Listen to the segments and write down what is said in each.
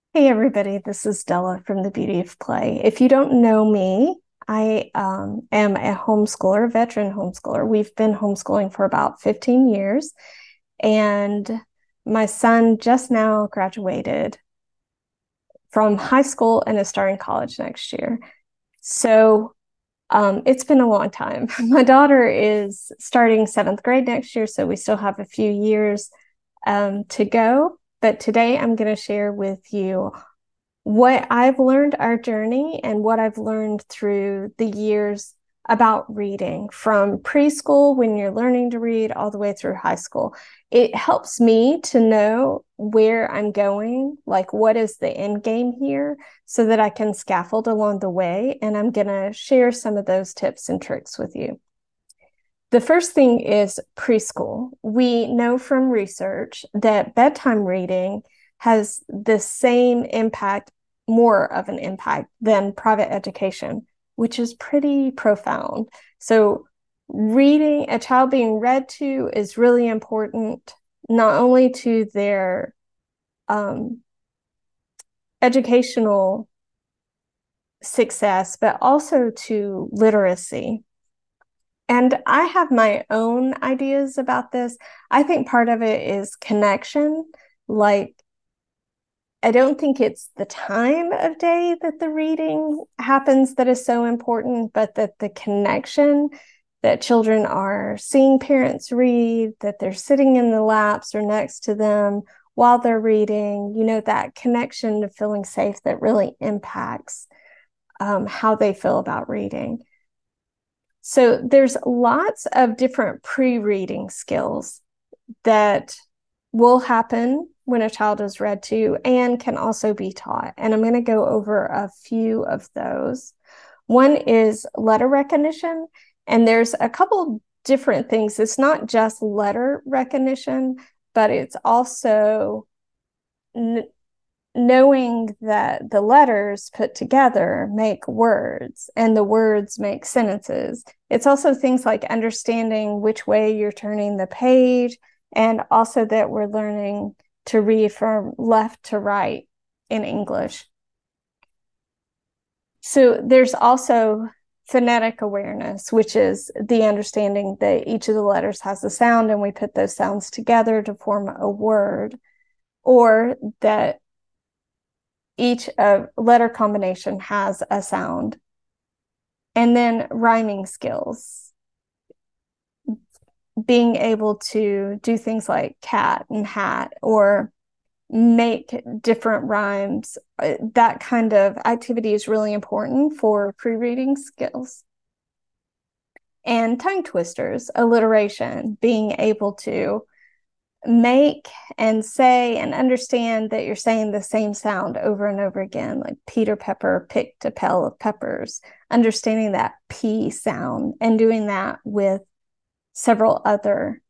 Hey everybody, this is Della from The Beauty of Play. If you don't know me, I am a homeschooler, veteran homeschooler. We've been homeschooling for about 15 years, and my son just now graduated from high school and is starting college next year. So it's been a long time. My daughter is starting seventh grade next year, so we still have a few years to go. But today I'm going to share with you what I've learned our journey and what I've learned through the years about reading from preschool when you're learning to read all the way through high school. It helps me to know where I'm going, like what is the end game here, so that I can scaffold along the way. And I'm going to share some of those tips and tricks with you. The first thing is preschool. We know from research that bedtime reading has the same impact, more of an impact than private education, which is pretty profound. So, a child being read to is really important, not only to their um, educational success, but also to literacy. And I have my own ideas about this. I think part of it is connection. Like, I don't think it's the time of day that the reading happens that is so important, but that the connection that children are seeing parents read, that they're sitting in the laps or next to them while they're reading, that connection to feeling safe that really impacts how they feel about reading. So there's lots of different pre-reading skills that will happen when a child is read to and can also be taught. And I'm going to go over a few of those. One is letter recognition, and there's a couple different things. It's not just letter recognition, but it's also knowing that the letters put together make words and the words make sentences. It's also things like understanding which way you're turning the page, and also that we're learning to read from left to right in English. So there's also phonetic awareness, which is the understanding that each of the letters has a sound and we put those sounds together to form a word, or that each letter combination has a sound. And then rhyming skills, being able to do things like cat and hat or make different rhymes. That kind of activity is really important for pre-reading skills. And tongue twisters, alliteration, being able to make and say and understand that you're saying the same sound over and over again, like Peter Pepper picked a pail of peppers, understanding that P sound and doing that with several other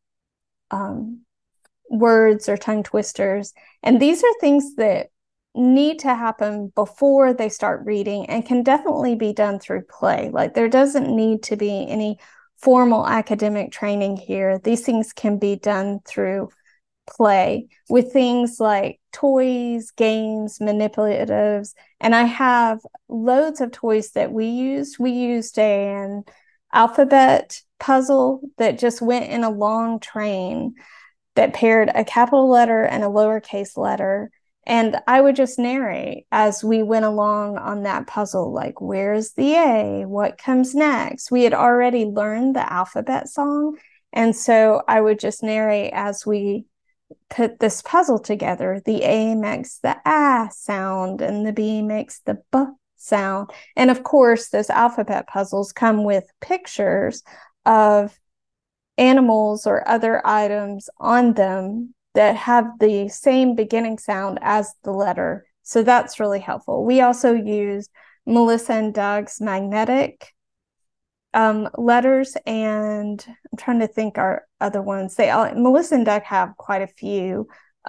words or tongue twisters. And these are things that need to happen before they start reading and can definitely be done through play. Like, there doesn't need to be any formal academic training here. These things can be done through play with things like toys, games, manipulatives. And I have loads of toys that we used. We used an alphabet puzzle that just went in a long train that paired a capital letter and a lowercase letter. And I would just narrate as we went along on that puzzle, like, where's the A? What comes next? We had already learned the alphabet song. And so I would just narrate as we put this puzzle together. The A makes the ah sound and the B makes the b sound. And of course, those alphabet puzzles come with pictures of animals or other items on them that have the same beginning sound as the letter. So that's really helpful. We also used Melissa and Doug's magnetic letters, and I'm trying to think our other ones. Melissa and Doug have quite a few.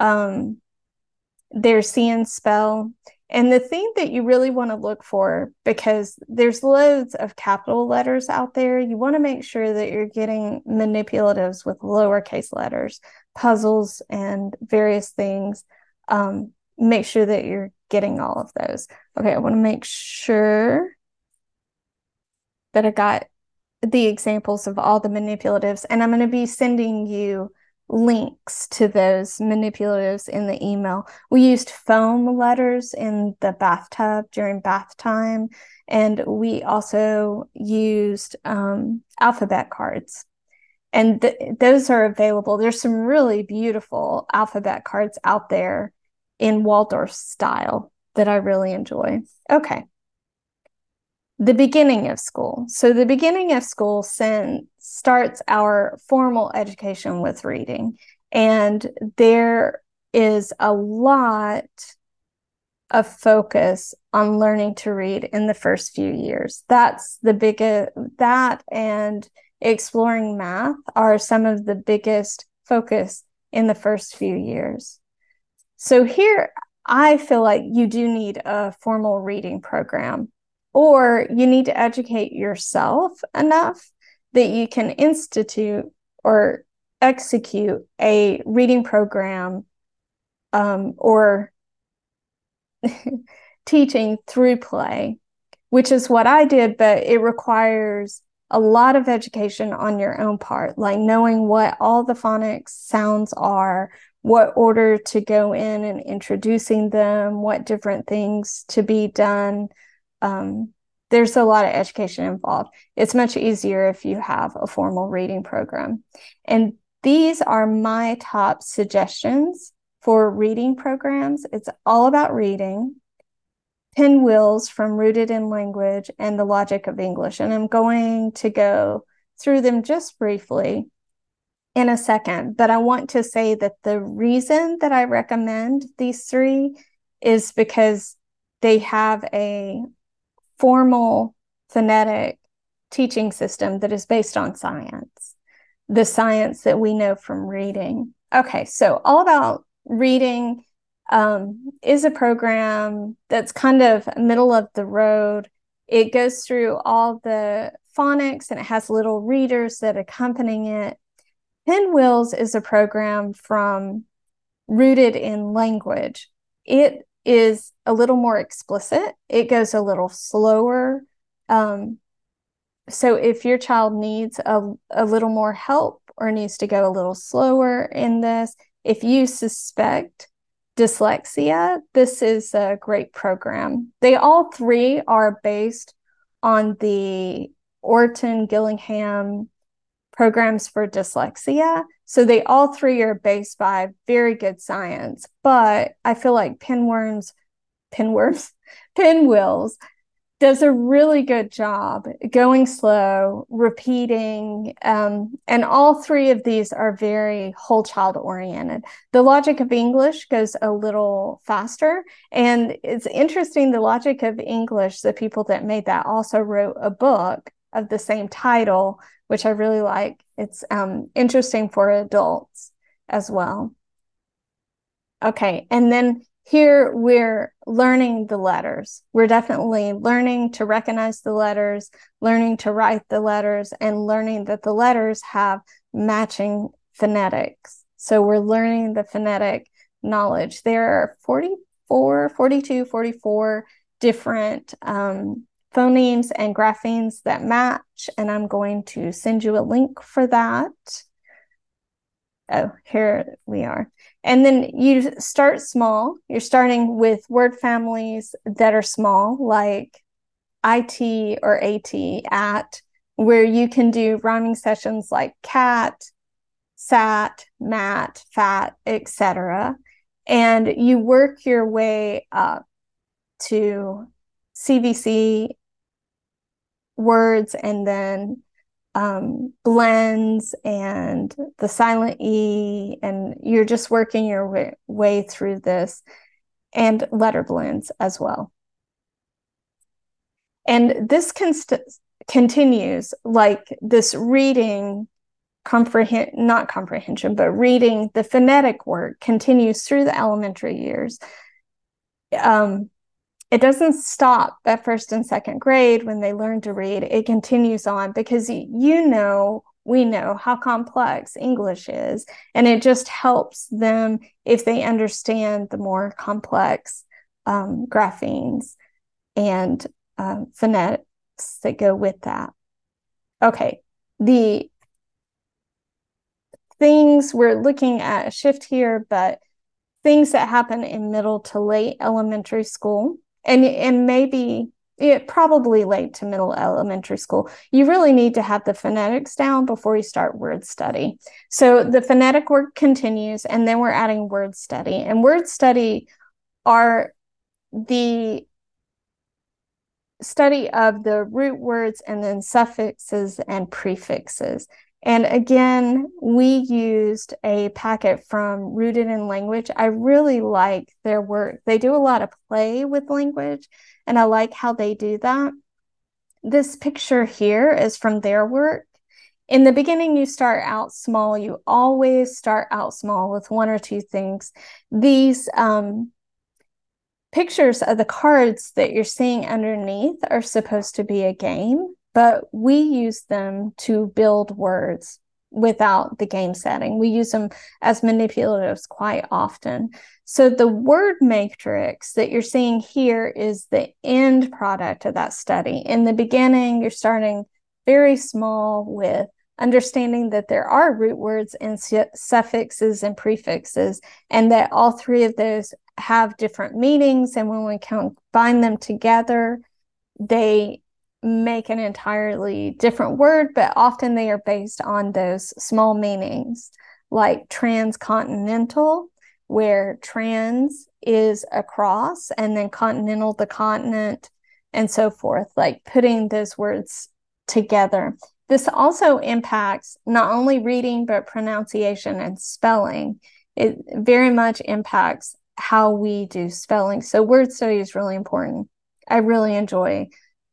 Their See and Spell. And the thing that you really want to look for, because there's loads of capital letters out there, you want to make sure that you're getting manipulatives with lowercase letters, puzzles, and various things make sure that you're getting all of those. Okay, I want to make sure that I got the examples of all the manipulatives, and I'm going to be sending you links to those manipulatives in the email. We used foam letters in the bathtub during bath time, and we also used alphabet cards. And those are available. There's some really beautiful alphabet cards out there in Waldorf style that I really enjoy. Okay. The beginning of school. So the beginning of school starts our formal education with reading. And there is a lot of focus on learning to read in the first few years. That's the biggest, that and exploring math are some of the biggest focus in the first few years. So here, I feel like you do need a formal reading program, or you need to educate yourself enough that you can institute or execute a reading program or teaching through play, which is what I did, but it requires a lot of education on your own part, like knowing what all the phonics sounds are, what order to go in and introducing them, what different things to be done. There's a lot of education involved. It's much easier if you have a formal reading program. And these are my top suggestions for reading programs. It's all about reading. Pinwheels from Rooted in Language and The Logic of English. And I'm going to go through them just briefly in a second. But I want to say that the reason that I recommend these three is because they have a formal phonetic teaching system that is based on science, the science that we know from reading. Okay, so All About Reading is a program that's kind of middle of the road. It goes through all the phonics and it has little readers that accompany it. Pinwheels is a program from Rooted in Language. It is a little more explicit. It goes a little slower. So if your child needs a little more help or needs to go a little slower in this, if you suspect dyslexia, this is a great program. They all three are based on the Orton Gillingham programs for dyslexia. So they all three are based by very good science. But I feel like Pinwheels does a really good job going slow, repeating, and all three of these are very whole child oriented. The Logic of English goes a little faster, and it's interesting, The Logic of English, the people that made that also wrote a book of the same title, which I really like. It's interesting for adults as well. Okay, and then here we're learning the letters. We're definitely learning to recognize the letters, learning to write the letters, and learning that the letters have matching phonetics. So we're learning the phonetic knowledge. There are 44 different phonemes and graphemes that match, and I'm going to send you a link for that. Oh, here we are. And then you start small. You're starting with word families that are small, like IT or at, where you can do rhyming sessions like cat, sat, mat, fat, etc. And you work your way up to CVC words, and then blends and the silent E, and you're just working your way through this, and letter blends as well. And this continues, like this reading not comprehension, but reading the phonetic work continues through the elementary years. It doesn't stop at first and second grade when they learn to read. It continues on because you know we know how complex English is. And it just helps them if they understand the more complex graphemes and phonetics that go with that. Okay, the things we're looking at a shift here, but things that happen in middle to late elementary school, and maybe probably late to middle elementary school, you really need to have the phonetics down before you start word study. So the phonetic work continues, and then we're adding word study. And word study are the study of the root words and then suffixes and prefixes. And again, we used a packet from Rooted in Language. I really like their work. They do a lot of play with language, and I like how they do that. This picture here is from their work. In the beginning, you start out small. You always start out small with one or two things. These pictures of the cards that you're seeing underneath are supposed to be a game, but we use them to build words without the game setting. We use them as manipulatives quite often. So the word matrix that you're seeing here is the end product of that study. In the beginning, you're starting very small with understanding that there are root words and suffixes and prefixes, and that all three of those have different meanings. And when we combine them together, they make an entirely different word, but often they are based on those small meanings, like transcontinental, where trans is across, and then continental, the continent, and so forth, like putting those words together. This also impacts not only reading, but pronunciation and spelling. It very much impacts how we do spelling. So word study is really important. I really enjoy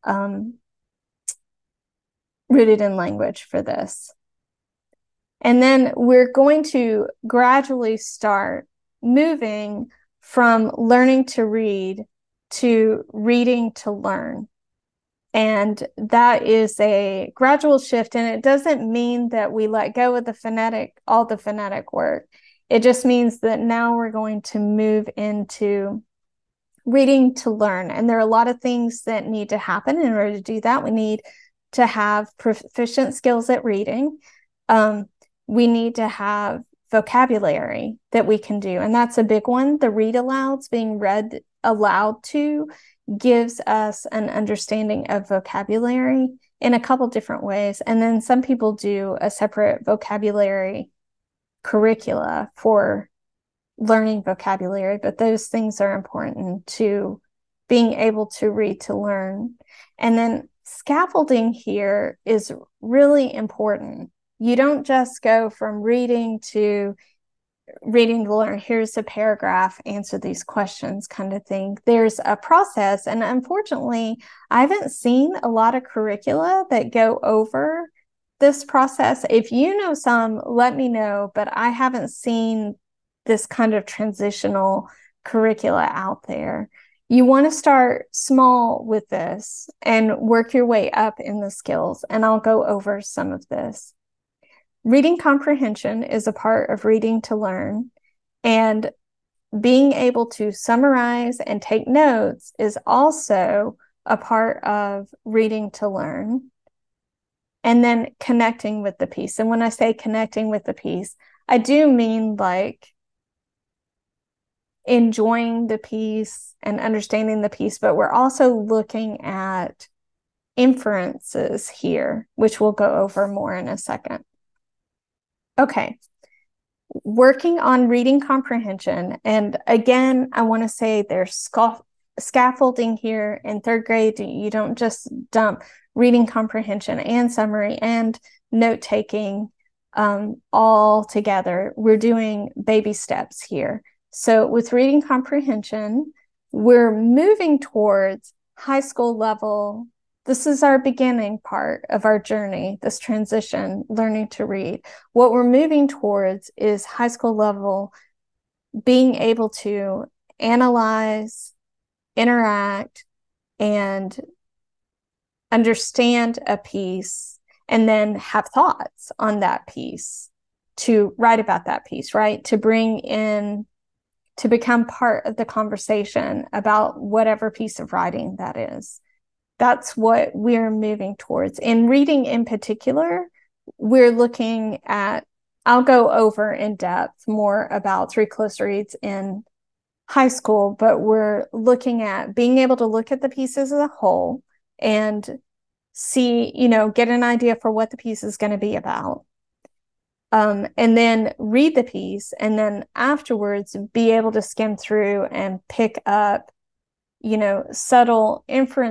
Rooted in Language for this. And then we're going to gradually start moving from learning to read to reading to learn. And that is a gradual shift. And it doesn't mean that we let go of all the phonetic work. It just means that now we're going to move into reading to learn. And there are a lot of things that need to happen in order to do that. We need to have proficient skills at reading. We need to have vocabulary that we can do. And that's a big one. The read alouds, being read aloud to, gives us an understanding of vocabulary in a couple different ways. And then some people do a separate vocabulary curricula for learning vocabulary, but those things are important to being able to read to learn. And then scaffolding here is really important. You don't just go from reading to learn. Here's a paragraph, answer these questions kind of thing. There's a process. And unfortunately, I haven't seen a lot of curricula that go over this process. If you know some, let me know, but I haven't seen this kind of transitional curricula out there. You want to start small with this and work your way up in the skills. And I'll go over some of this. Reading comprehension is a part of reading to learn, and being able to summarize and take notes is also a part of reading to learn. And then connecting with the piece. And when I say connecting with the piece, I do mean like enjoying the piece and understanding the piece, but we're also looking at inferences here, which we'll go over more in a second. Okay, working on reading comprehension. And again, I want to say there's scaffolding here in third grade. You don't just dump reading comprehension and summary and note-taking all together. We're doing baby steps here. So with reading comprehension, we're moving towards high school level. This is our beginning part of our journey, this transition, learning to read. What we're moving towards is high school level, being able to analyze, interact, and understand a piece and then have thoughts on that piece, to write about that piece, right? To bring in, to become part of the conversation about whatever piece of writing that is. That's what we're moving towards. In reading in particular, we're looking at, I'll go over in depth more about 3 close reads in high school, but we're looking at being able to look at the pieces as a whole and see, get an idea for what the piece is going to be about. And then read the piece, and then afterwards be able to skim through and pick up, subtle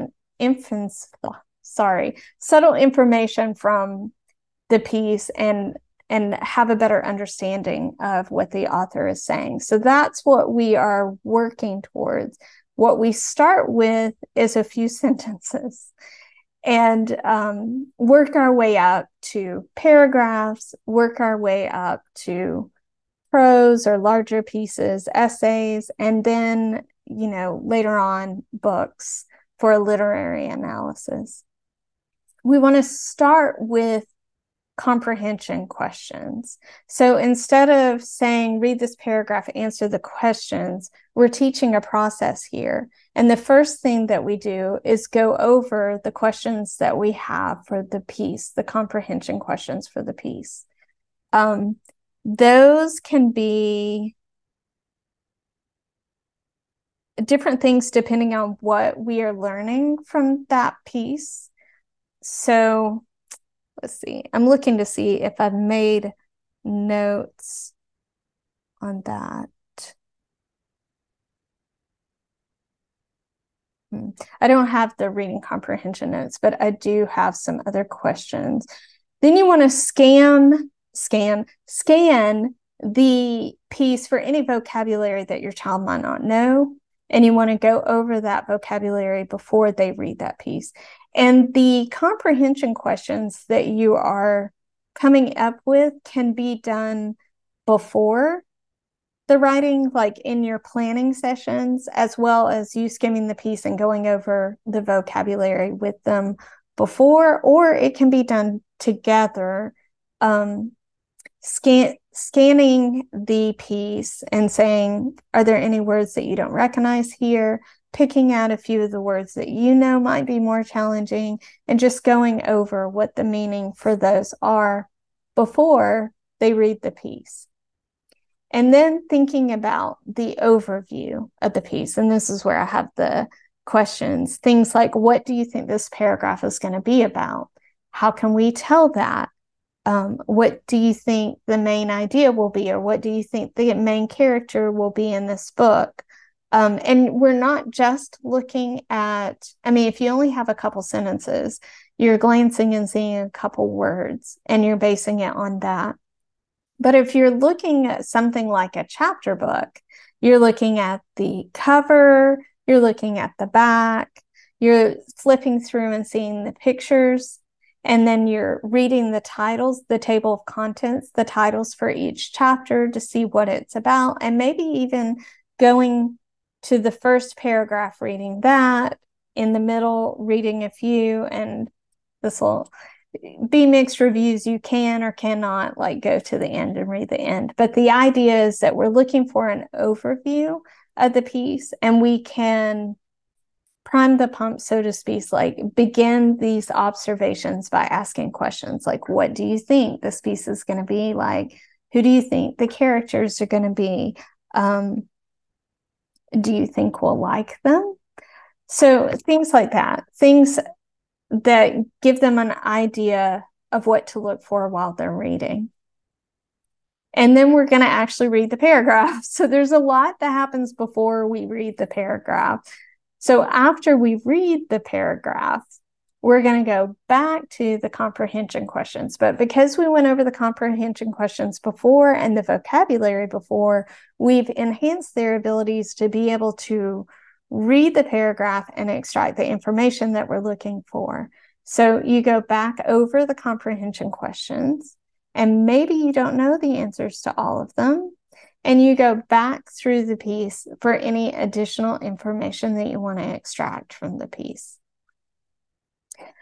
subtle information from the piece, and have a better understanding of what the author is saying. So that's what we are working towards. What we start with is a few sentences, and work our way up to paragraphs, work our way up to prose or larger pieces, essays, and then, later on, books for a literary analysis. We want to start with comprehension questions. So instead of saying, read this paragraph, answer the questions, we're teaching a process here. And the first thing that we do is go over the questions that we have for the piece, the comprehension questions for the piece. Those can be different things depending on what we are learning from that piece. So let's see. I'm looking to see if I've made notes on that. I don't have the reading comprehension notes, but I do have some other questions. Then you want to scan the piece for any vocabulary that your child might not know. And you want to go over that vocabulary before they read that piece. And the comprehension questions that you are coming up with can be done before the writing, like in your planning sessions, as well as you skimming the piece and going over the vocabulary with them before, or it can be done together. Scanning the piece and saying, are there any words that you don't recognize here? Picking out a few of the words that might be more challenging, and just going over what the meaning for those are before they read the piece. And then thinking about the overview of the piece. And this is where I have the questions. Things like, what do you think this paragraph is going to be about? How can we tell that? What do you think the main idea will be? Or what do you think the main character will be in this book? And we're not just looking at, if you only have a couple sentences, you're glancing and seeing a couple words and you're basing it on that. But if you're looking at something like a chapter book, you're looking at the cover, you're looking at the back, you're flipping through and seeing the pictures, and then you're reading the titles, the table of contents, the titles for each chapter to see what it's about, and maybe even going to the first paragraph, reading that, in the middle, reading a few, and this will be mixed reviews. You can or cannot go to the end and read the end. But the idea is that we're looking for an overview of the piece, and we can prime the pump, so to speak, begin these observations by asking questions like, what do you think this piece is going to be like? Who do you think the characters are going to be? Do you think we'll like them? So things like that, things that give them an idea of what to look for while they're reading. And then we're going to actually read the paragraph. So there's a lot that happens before we read the paragraph. So after we read the paragraph, we're going to go back to the comprehension questions. But because we went over the comprehension questions before and the vocabulary before, we've enhanced their abilities to be able to read the paragraph and extract the information that we're looking for. So you go back over the comprehension questions, and maybe you don't know the answers to all of them, and you go back through the piece for any additional information that you want to extract from the piece.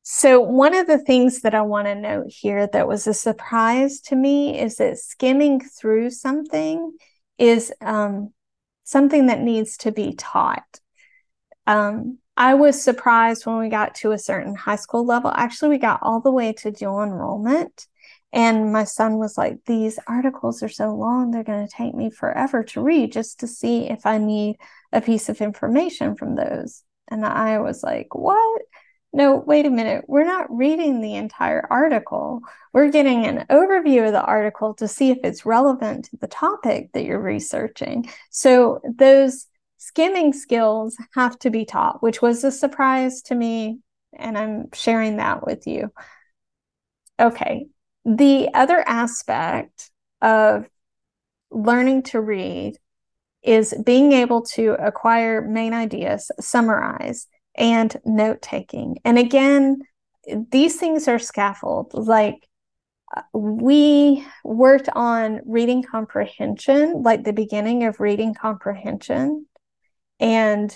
So one of the things that I want to note here that was a surprise to me is that skimming through something is something that needs to be taught. I was surprised when we got to a certain high school level. Actually, we got all the way to dual enrollment. And my son was like, these articles are so long, they're going to take me forever to read just to see if I need a piece of information from those. And I was like, what? No, wait a minute. We're not reading the entire article. We're getting an overview of the article to see if it's relevant to the topic that you're researching. So those skimming skills have to be taught, which was a surprise to me, and I'm sharing that with you. Okay. The other aspect of learning to read is being able to acquire main ideas, summarize, and note taking. And again, these things are scaffold. Like we worked on reading comprehension, like the beginning of reading comprehension, and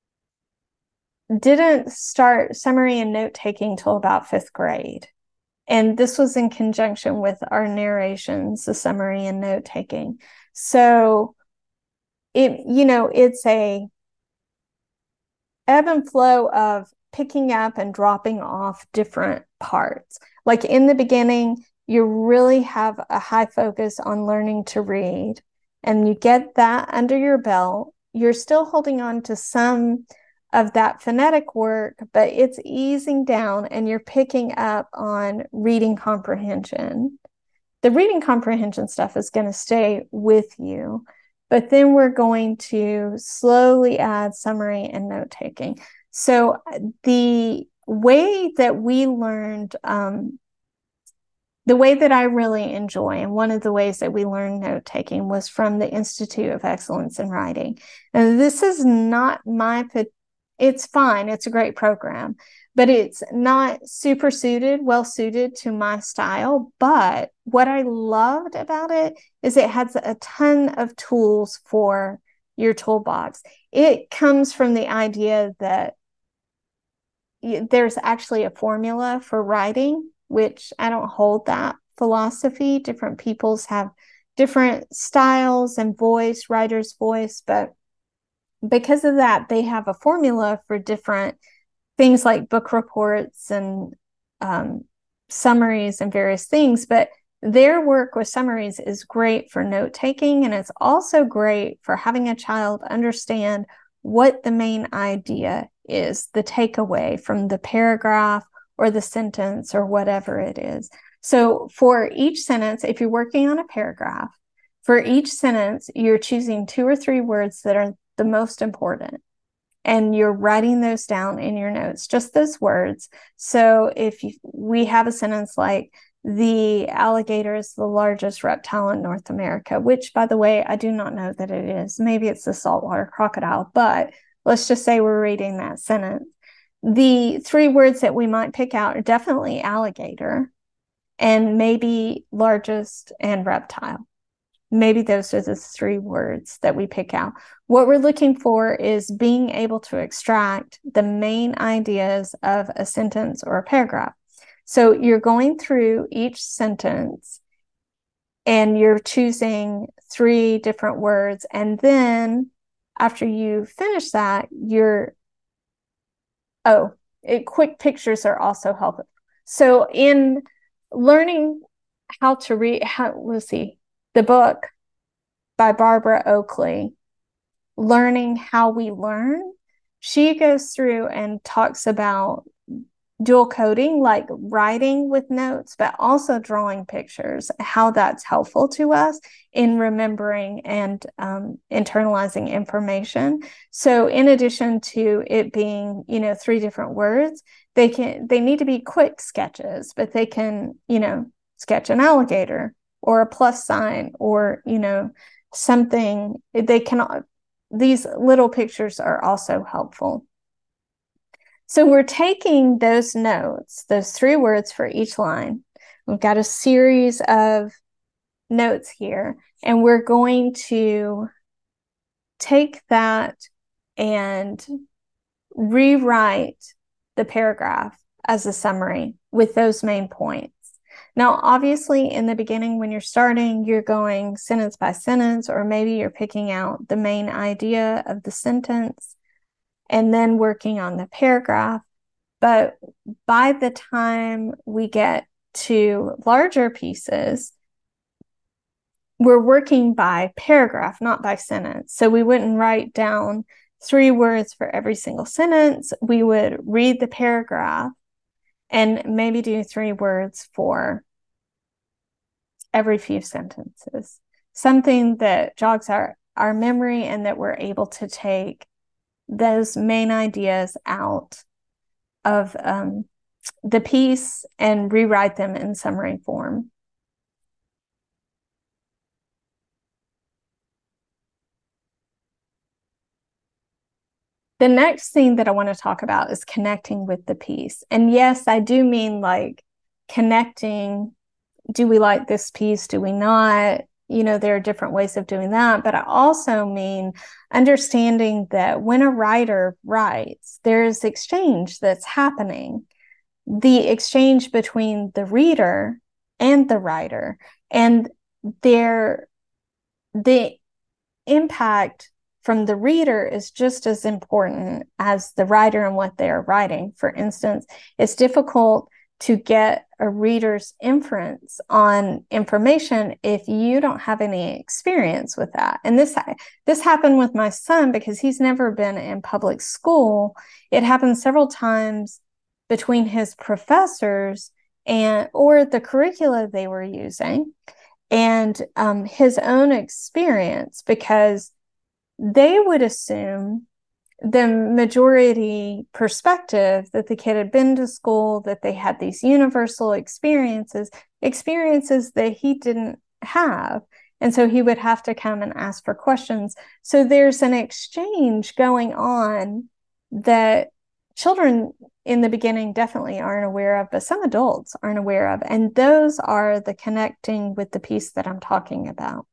didn't start summary and note taking till about 5th grade. And this was in conjunction with our narrations, the summary and note taking. So it's a ebb and flow of picking up and dropping off different parts. Like in the beginning, you really have a high focus on learning to read, and you get that under your belt. You're still holding on to some of that phonetic work, but it's easing down and you're picking up on reading comprehension. The reading comprehension stuff is going to stay with you, but then we're going to slowly add summary and note taking. So the way that we learned, the way that I really enjoy, and one of the ways that we learned note taking was from the Institute of Excellence in Writing. And this is not it's fine, it's a great program, but it's not well suited to my style. But what I loved about it is it has a ton of tools for your toolbox. It comes from the idea that there's actually a formula for writing, which I don't hold that philosophy. Different peoples have different styles and writer's voice, but because of that, they have a formula for different things like book reports and summaries and various things. But their work with summaries is great for note taking, and it's also great for having a child understand what the main idea is, the takeaway from the paragraph or the sentence or whatever it is. So for each sentence, if you're working on a paragraph, for each sentence, you're choosing 2 or 3 words that are the most important, and you're writing those down in your notes, just those words. So if we have a sentence like, the alligator is the largest reptile in North America, which, by the way, I do not know that it is. Maybe it's the saltwater crocodile, but let's just say we're reading that sentence. The 3 words that we might pick out are definitely alligator and maybe largest and reptile. Maybe those are the 3 words that we pick out. What we're looking for is being able to extract the main ideas of a sentence or a paragraph. So you're going through each sentence and you're choosing 3 different words. And then after you finish that, quick pictures are also helpful. So in learning how to read, the book by Barbara Oakley, Learning How We Learn, she goes through and talks about dual coding, like writing with notes, but also drawing pictures, how that's helpful to us in remembering and internalizing information. So in addition to it being, 3 different words, they need to be quick sketches, but they can, sketch an alligator or a plus sign or, something. These little pictures are also helpful. So we're taking those notes, those 3 words for each line. We've got a series of notes here, and we're going to take that and rewrite the paragraph as a summary with those main points. Now, obviously, in the beginning, when you're starting, you're going sentence by sentence, or maybe you're picking out the main idea of the sentence and then working on the paragraph. But by the time we get to larger pieces, we're working by paragraph, not by sentence. So we wouldn't write down 3 words for every single sentence. We would read the paragraph and maybe do 3 words for every few sentences. Something that jogs our memory and that we're able to take those main ideas out of the piece and rewrite them in summary form. The next thing that I want to talk about is connecting with the piece. And yes, I do mean like connecting. Do we like this piece? Do we not? You know, there are different ways of doing that. But I also mean understanding that when a writer writes, there's exchange that's happening. The exchange between the reader and the writer, and the impact from the reader is just as important as the writer and what they're writing. For instance, it's difficult to get a reader's inference on information if you don't have any experience with that. And this happened with my son because he's never been in public school. It happened several times between his professors or the curricula they were using and his own experience, because they would assume the majority perspective that the kid had been to school, that they had these universal experiences that he didn't have. And so he would have to come and ask for questions. So there's an exchange going on that children in the beginning definitely aren't aware of, but some adults aren't aware of. And those are the connecting with the piece that I'm talking about.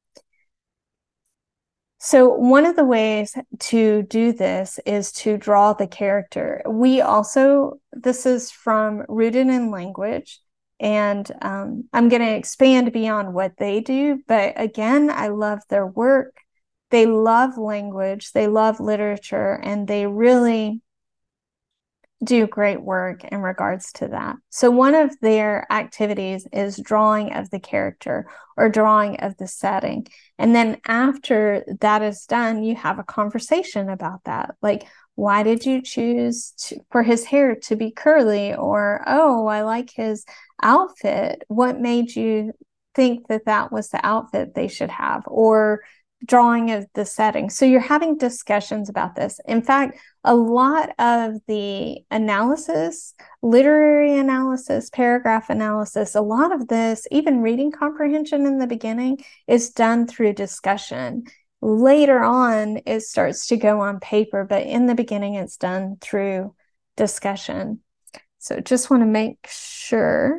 So one of the ways to do this is to draw the character. This is from Rooted in Language, and I'm going to expand beyond what they do. But again, I love their work. They love language, they love literature, and they really do great work in regards to that. So one of their activities is drawing of the character or drawing of the setting. And then after that is done, you have a conversation about that. Like, why did you choose for his hair to be curly? Or, oh, I like his outfit. What made you think that that was the outfit they should have? Or drawing of the setting. So you're having discussions about this. In fact, a lot of the analysis, literary analysis, paragraph analysis, a lot of this, even reading comprehension in the beginning, is done through discussion. Later on, it starts to go on paper, but in the beginning, it's done through discussion. So just want to make sure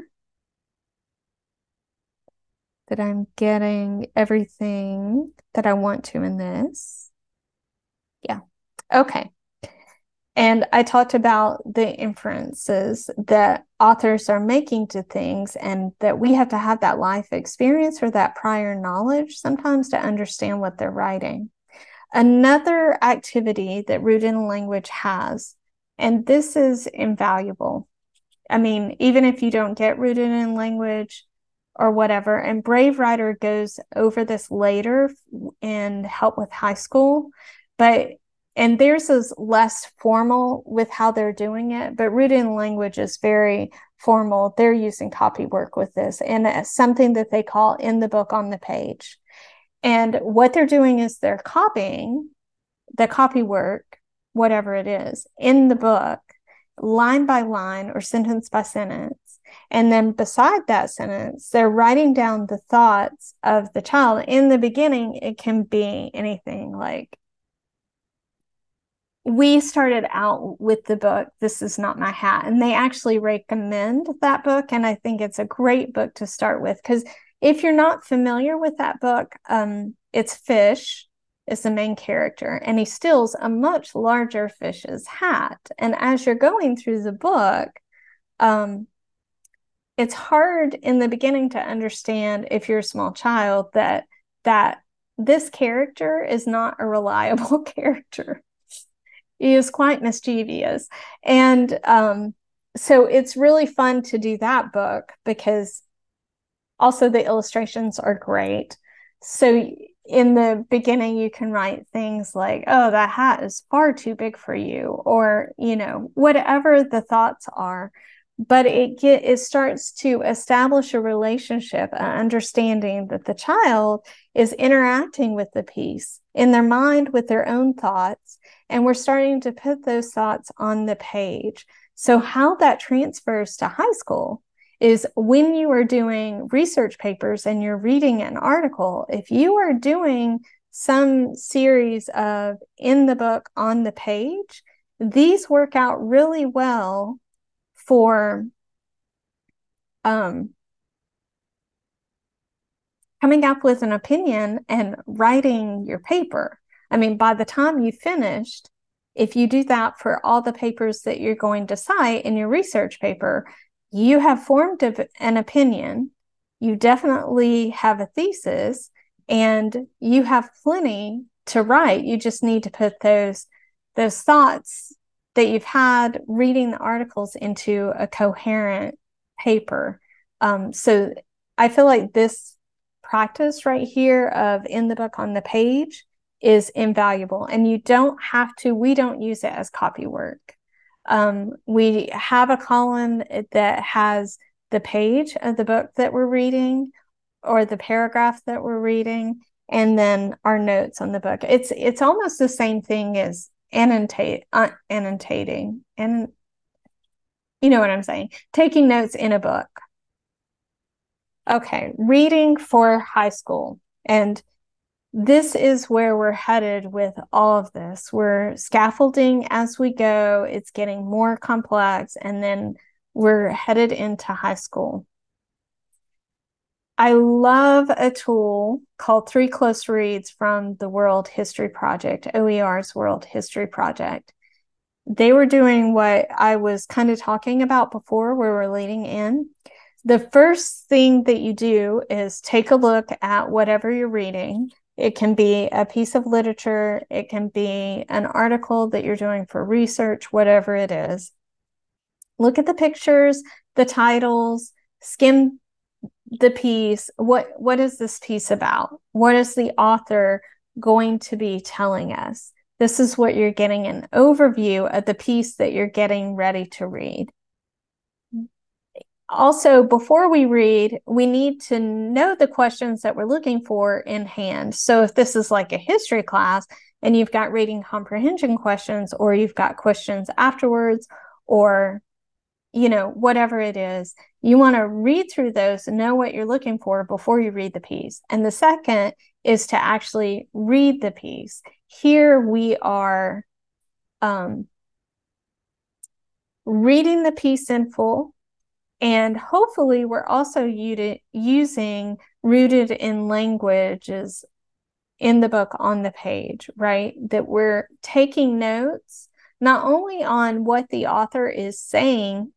that I'm getting everything that I want to in this. Yeah. Okay. And I talked about the inferences that authors are making to things, and that we have to have that life experience or that prior knowledge sometimes to understand what they're writing. Another activity that Rooted in Language has, and this is invaluable. I mean, even if you don't get Rooted in Language or whatever, and Brave Writer goes over this later in Help with High School, and theirs is less formal with how they're doing it, but Rooted in Language is very formal. They're using copy work with this, and it's something that they call in the book on the page. And what they're doing is they're copying the copy work, whatever it is, in the book, line by line or sentence by sentence. And then beside that sentence, they're writing down the thoughts of the child. In the beginning, it can be anything like, we started out with the book, This Is Not My Hat, and they actually recommend that book. And I think it's a great book to start with, because if you're not familiar with that book, it's Fish is the main character, and he steals a much larger fish's hat. And as you're going through the book, it's hard in the beginning to understand, if you're a small child, that this character is not a reliable character. He is quite mischievous. And so it's really fun to do that book, because also the illustrations are great. So in the beginning, you can write things like, oh, that hat is far too big for you, or, whatever the thoughts are. But it starts to establish a relationship, an understanding that the child is interacting with the piece in their mind with their own thoughts, and we're starting to put those thoughts on the page. So how that transfers to high school is when you are doing research papers and you're reading an article, if you are doing some series of in the book on the page, these work out really well for coming up with an opinion and writing your paper. I mean, by the time you finished, if you do that for all the papers that you're going to cite in your research paper, you have formed an opinion, you definitely have a thesis, and you have plenty to write. You just need to put those thoughts that you've had reading the articles into a coherent paper. So I feel like this practice right here of in the book on the page is invaluable, and we don't use it as copy work. We have a column that has the page of the book that we're reading or the paragraph that we're reading, and then our notes on the book. It's almost the same thing as annotating, and you know what I'm saying, taking notes in a book. Okay, reading for high school. And this is where we're headed with all of this. We're scaffolding as we go. It's getting more complex, and then we're headed into high school. I love a tool called 3 Close Reads from the World History Project, OER's World History Project. They were doing what I was kind of talking about before, where we're leading in. The first thing that you do is take a look at whatever you're reading. It can be a piece of literature, it can be an article that you're doing for research, whatever it is. Look at the pictures, the titles, skim the piece. What is this piece about? What is the author going to be telling us? This is what you're getting an overview of the piece that you're getting ready to read. Also, before we read, we need to know the questions that we're looking for in hand. So if this is like a history class and you've got reading comprehension questions, or you've got questions afterwards, or whatever it is, you want to read through those and know what you're looking for before you read the piece. And the second is to actually read the piece. Here we are reading the piece in full, and hopefully we're also using rooted in languages in the book on the page, right? That we're taking notes, not only on what the author is saying,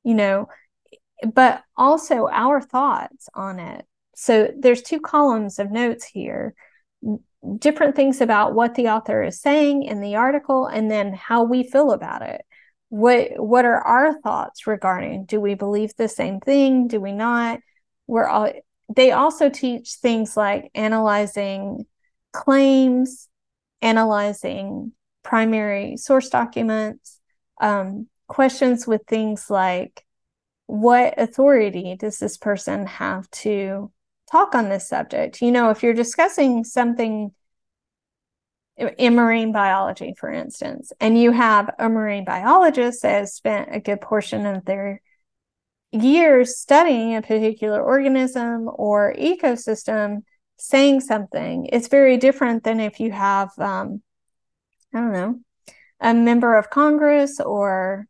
but also our thoughts on it. So there's 2 columns of notes here, different things about what the author is saying in the article, and then how we feel about it. What are our thoughts regarding? Do we believe the same thing? Do we not? They also teach things like analyzing claims, analyzing primary source documents, questions with things like, what authority does this person have to talk on this subject? If you're discussing something in marine biology, for instance, and you have a marine biologist that has spent a good portion of their years studying a particular organism or ecosystem saying something, it's very different than if you have, I don't know, a member of Congress or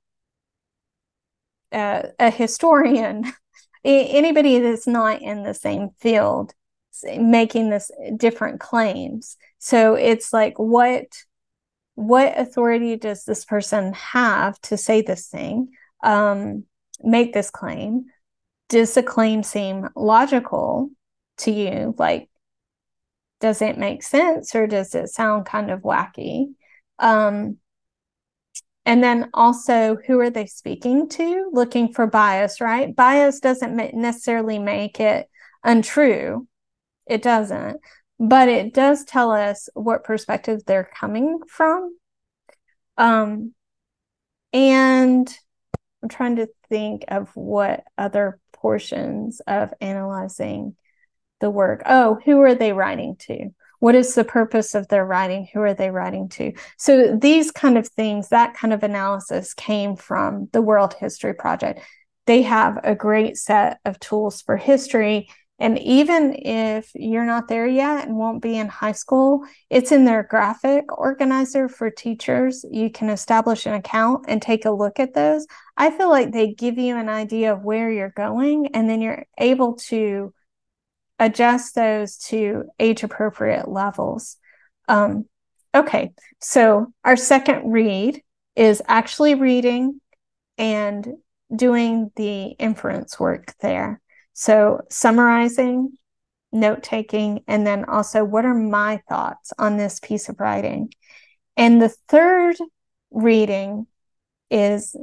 a historian, anybody that's not in the same field making this different claims. So it's like, what authority does this person have to say this thing? make this claim. Does the claim seem logical to you? Like, does it make sense, or does it sound kind of wacky? And then also, who are they speaking to? Looking for bias, right? Bias doesn't necessarily make it untrue. It doesn't. But it does tell us what perspective they're coming from. And I'm trying to think of what other portions of analyzing the work. Oh, who are they writing to? What is the purpose of their writing? Who are they writing to? So these kind of things, that kind of analysis came from the World History Project. They have a great set of tools for history. And even if you're not there yet and won't be in high school, it's in their graphic organizer for teachers. You can establish an account and take a look at those. I feel like they give you an idea of where you're going, and then you're able to adjust those to age-appropriate levels. Okay, so our second read is actually reading and doing the inference work there. So summarizing, note-taking, and then also, what are my thoughts on this piece of writing? And the third reading is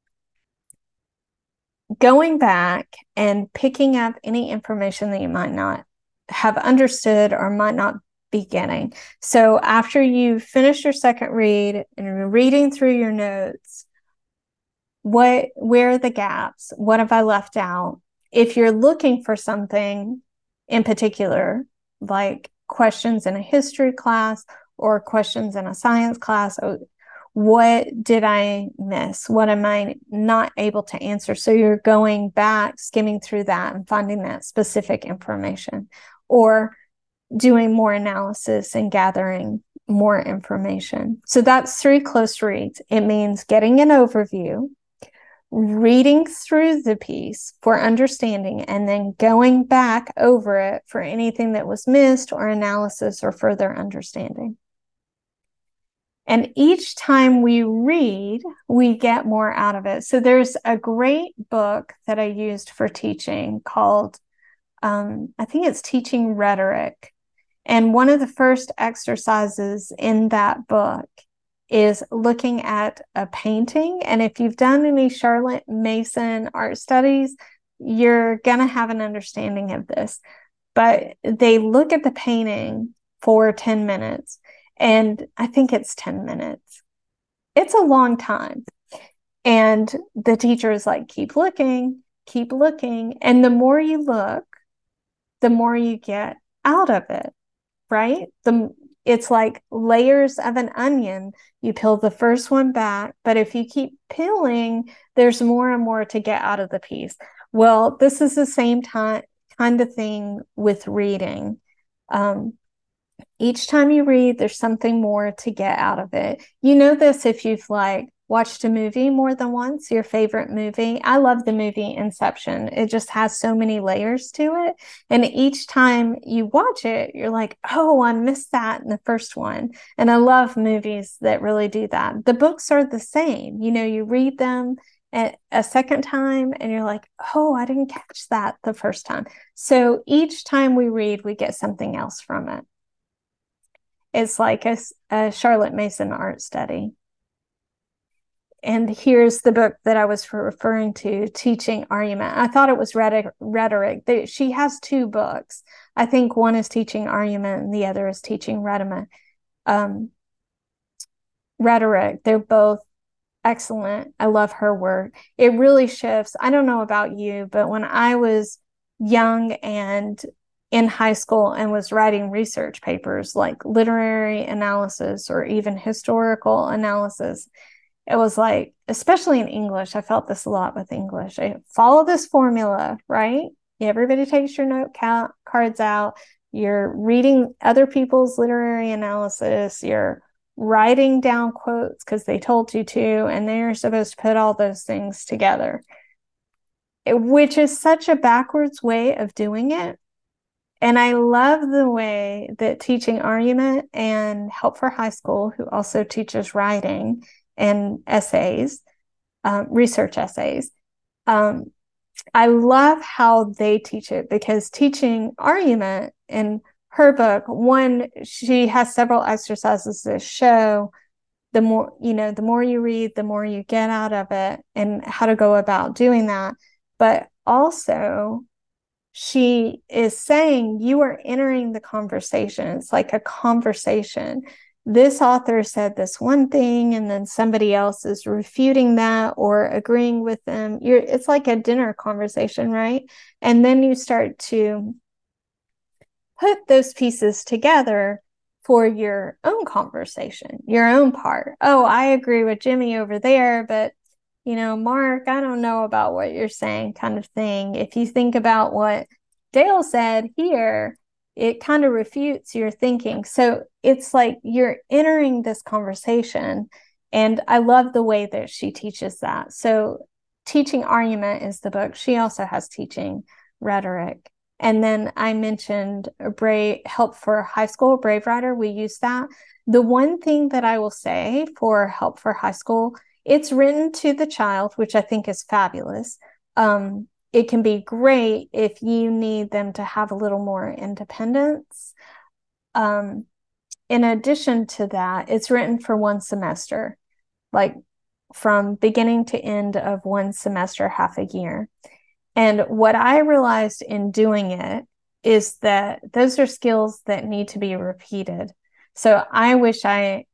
going back and picking up any information that you might not have understood or might not be getting. So after you finish your second read and you're reading through your notes, where are the gaps? What have I left out? If you're looking for something in particular, like questions in a history class or questions in a science class, what did I miss? What am I not able to answer? So you're going back, skimming through that and finding that specific information, or doing more analysis and gathering more information. So that's 3 close reads. It means getting an overview, reading through the piece for understanding, and then going back over it for anything that was missed or analysis or further understanding. And each time we read, we get more out of it. So there's a great book that I used for teaching called, I think it's Teaching Rhetoric. And one of the first exercises in that book is looking at a painting. And if you've done any Charlotte Mason art studies, you're going to have an understanding of this. But they look at the painting for 10 minutes. And I think it's 10 minutes. It's a long time. And the teacher is like, keep looking, keep looking. And the more you look, the more you get out of it, right? It's like layers of an onion. You peel the first one back, but if you keep peeling, there's more and more to get out of the piece. Well, this is the same kind of thing with reading. Each time you read, there's something more to get out of it. You know this if you've watched a movie more than once, your favorite movie. I love the movie Inception. It just has so many layers to it. And each time you watch it, you're like, oh, I missed that in the first one. And I love movies that really do that. The books are the same. You read them a second time and you're like, oh, I didn't catch that the first time. So each time we read, we get something else from it. It's like a Charlotte Mason art study. And here's the book that I was referring to, Teaching Argument. I thought it was Rhetoric. She has 2 books. I think one is Teaching Argument and the other is Teaching Rhetoric. They're both excellent. I love her work. It really shifts. I don't know about you, but when I was young and in high school and was writing research papers like literary analysis or even historical analysis, it was like, especially in English, I felt this a lot with English. I follow this formula, right? Everybody takes your note cards out. You're reading other people's literary analysis. You're writing down quotes because they told you to, and then you're supposed to put all those things together, which is such a backwards way of doing it. And I love the way that Teaching Argument and Help for High School, who also teaches writing and essays, research essays, I love how they teach it, because teaching argument in her book, one, she has several exercises that show the more, the more you read, the more you get out of it, and how to go about doing that. But also, she is saying you are entering the conversation. It's like a conversation. This author said this one thing, and then somebody else is refuting that or agreeing with them. It's like a dinner conversation, right? And then you start to put those pieces together for your own conversation, your own part. Oh, I agree with Jimmy over there, but Mark, I don't know about what you're saying, kind of thing. If you think about what Dale said here, it kind of refutes your thinking. So it's like you're entering this conversation. And I love the way that she teaches that. So Teaching Argument is the book. She also has Teaching Rhetoric. And then I mentioned Help for High School, Brave Writer. We use that. The one thing that I will say for Help for High School, it's written to the child, which I think is fabulous. It can be great if you need them to have a little more independence. In addition to that, it's written for one semester, like from beginning to end of one semester, half a year. And what I realized in doing it is that those are skills that need to be repeated. So I wish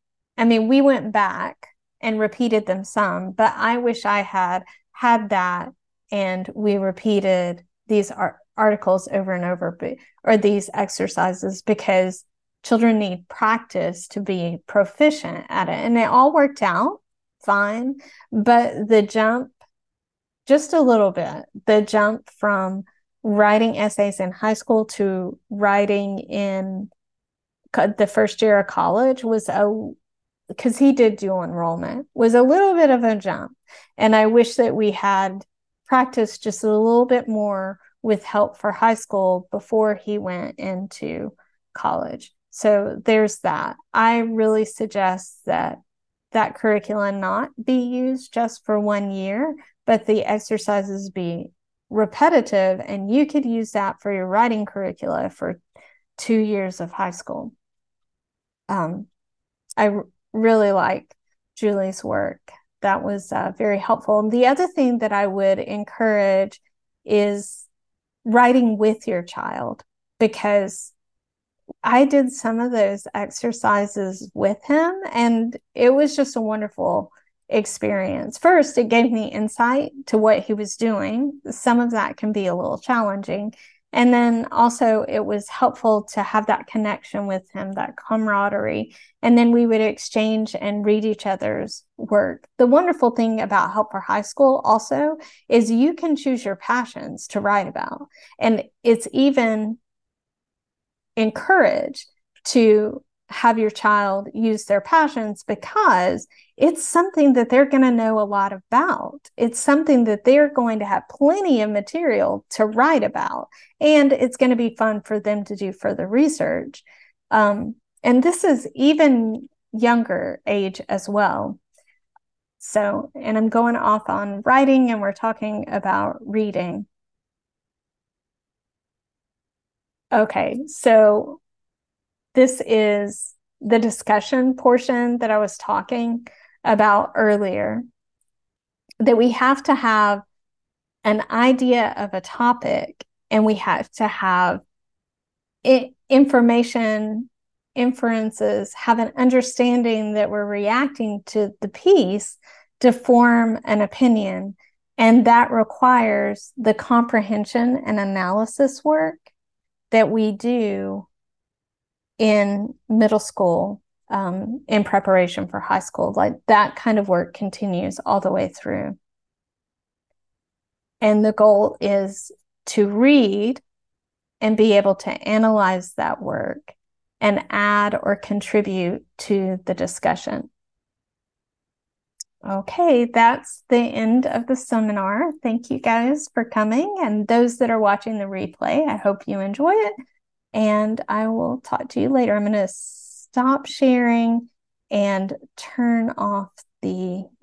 we went back and repeated them some, but I wish I had that and we repeated these articles over and over, or these exercises, because children need practice to be proficient at it. And it all worked out fine, but the jump, just a little bit, the jump from writing essays in high school to writing in the first year of college because he did dual enrollment, was a little bit of a jump. And I wish that we had practiced just a little bit more with Help for High School before he went into college. So there's that. I really suggest that curriculum not be used just for 1 year, but the exercises be repetitive, and you could use that for your writing curricula for 2 years of high school. I really like Julie's work. That was very helpful. And the other thing that I would encourage is writing with your child, because I did some of those exercises with him, and it was just a wonderful experience. First, it gave me insight to what he was doing. Some of that can be a little challenging. And then also it was helpful to have that connection with him, that camaraderie. And then we would exchange and read each other's work. The wonderful thing about Help for High School also is you can choose your passions to write about. And it's even encouraged to have your child use their passions, because it's something that they're going to know a lot about. It's something that they're going to have plenty of material to write about, and it's going to be fun for them to do further research. And this is even younger age as well. So, and I'm going off on writing, and we're talking about reading. Okay, so this is the discussion portion that I was talking about earlier, that we have to have an idea of a topic, and we have to have information, inferences, have an understanding that we're reacting to the piece to form an opinion. And that requires the comprehension and analysis work that we do in middle school, in preparation for high school. Like that kind of work continues all the way through. And the goal is to read and be able to analyze that work and add or contribute to the discussion. Okay, that's the end of the seminar. Thank you guys for coming, and those that are watching the replay, I hope you enjoy it, and I will talk to you later. I'm going to stop sharing and turn off the